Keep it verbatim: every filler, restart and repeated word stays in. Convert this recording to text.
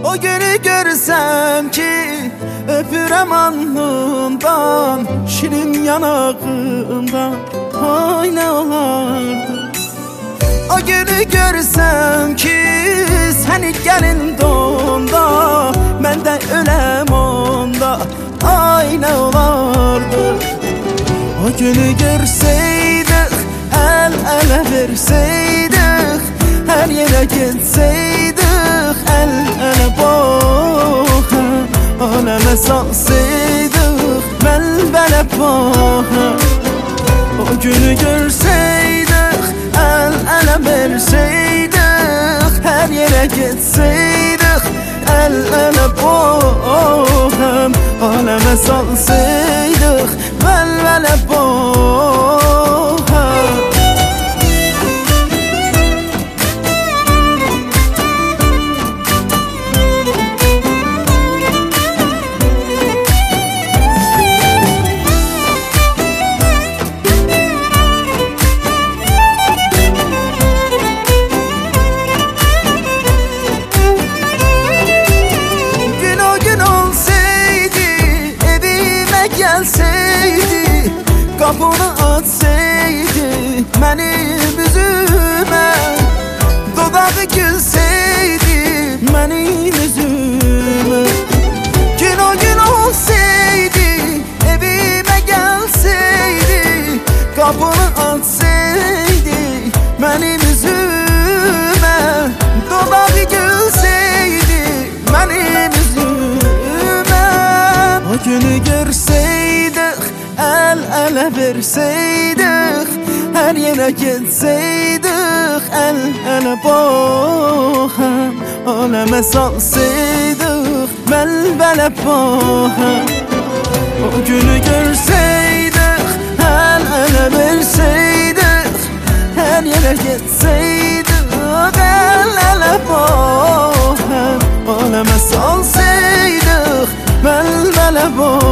O günü görsem ki öpürəm alnından, şirin yanağından, ay ne olardı. O günü görsem ki seni gelin donda, mən də öləm onda, ay ne olardı. O günü görseydik, el ele verseydik, her yere gitseydik, el ele baxa, aleme salsaydık, bel-bele baxa. O günü görseydik, el ele verseydik, her yere gitseydik, el ele baxa, aleme salsaydık, bel-bele baxa. Gelseydi, kapını açsaydı benim üzüme, dodağı gülseydi benim yüzüme. Gün o gün olsaydı, evime gelseydi, kapını açsaydı benim yüzüme, dodağı gülseydi benim yüzüme. O günü görseydik, el ele verseydik, her yere gitseydik, el ele baxa, aleme salsaydık, bel-bele baxa. O günü görseydik, el ele verseydik, her yere gitseydik, el ele baxa, aleme salsaydık, bel-bele baxa.